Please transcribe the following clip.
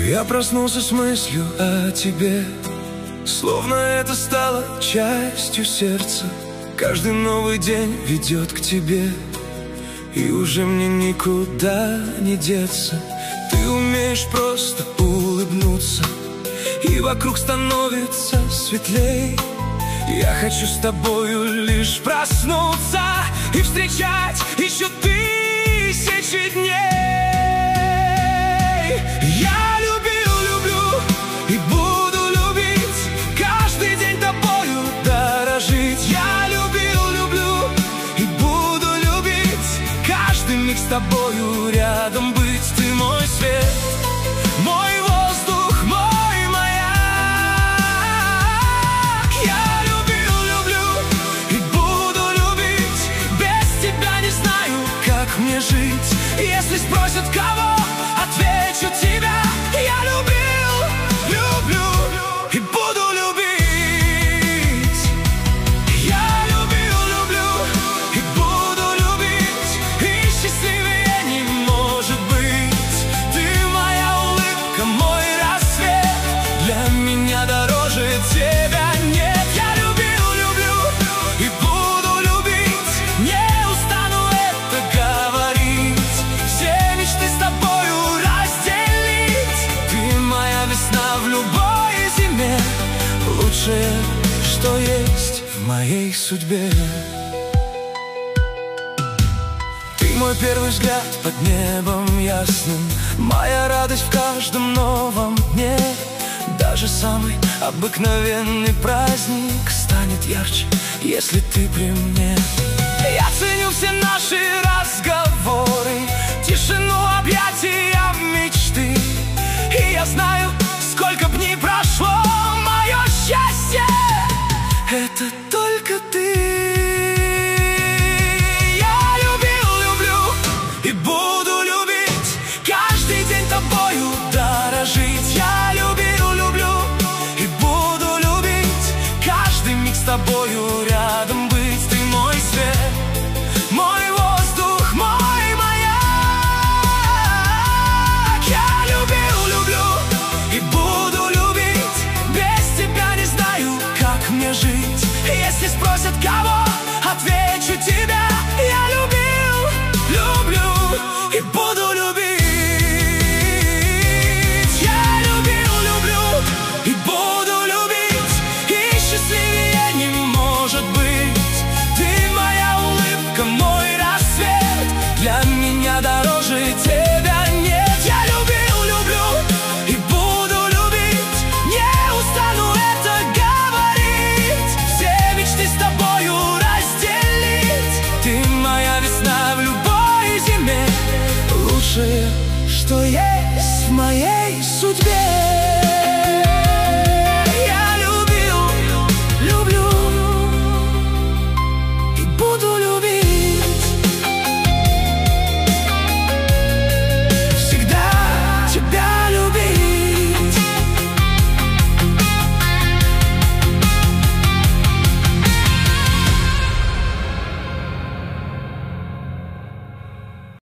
Я проснулся с мыслью о тебе, словно это стало частью сердца. Каждый новый день ведет к тебе, и уже мне никуда не деться. Ты умеешь просто улыбнуться, и вокруг становится светлей. Я хочу с тобою лишь проснуться и встречать еще тысячи дней. Я любил, люблю и буду любить, каждый день тобою дорожить. Я любил, люблю и буду любить, каждый миг с тобою рядом быть. Ты мой свет, мой воздух, мой маяк. Я любил, люблю и буду любить, без тебя не знаю, как мне жить. Если спросят кого, отвечу тебя. Я любил, люблю и буду любить. Я любил, люблю и буду любить, и счастливее не может быть. Ты моя улыбка, мой рассвет, для меня дороже тебя нет. Я любил, люблю и буду любить, не устану это говорить. Все мечты с тобою разделить. Ты моя весна в любой зиме, лучшее, что есть в моей судьбе. Ты мой первый взгляд под небом ясным, моя радость в каждом новом дне. Даже самый обыкновенный праздник станет ярче, если ты при мне. Я ценю все наши разговоры, тишину объятия мечты. И я знаю, сколько б ни прошло, мое счастье — это только ты. Я любил, люблю и буду любить, каждый день тобою дорожить. Я любил, люблю и буду любить, каждый миг с тобою рядом быть. Ты мой свет, мой воздух, мой маяк. Я любил, люблю и буду любить, без тебя не знаю, как мне жить. Если спросят кого, отвечу тебя. Я любил, люблю и буду любить. Я любил, люблю и буду любить, и счастливее не может быть. Ты моя улыбка, мой рассвет, для меня дороже тебя нет. Я любил, люблю и буду любить, не устану это говорить. Все мечты с тобою разделить. Ты моя весна в любой зиме, лучшее, что есть в моей судьбе.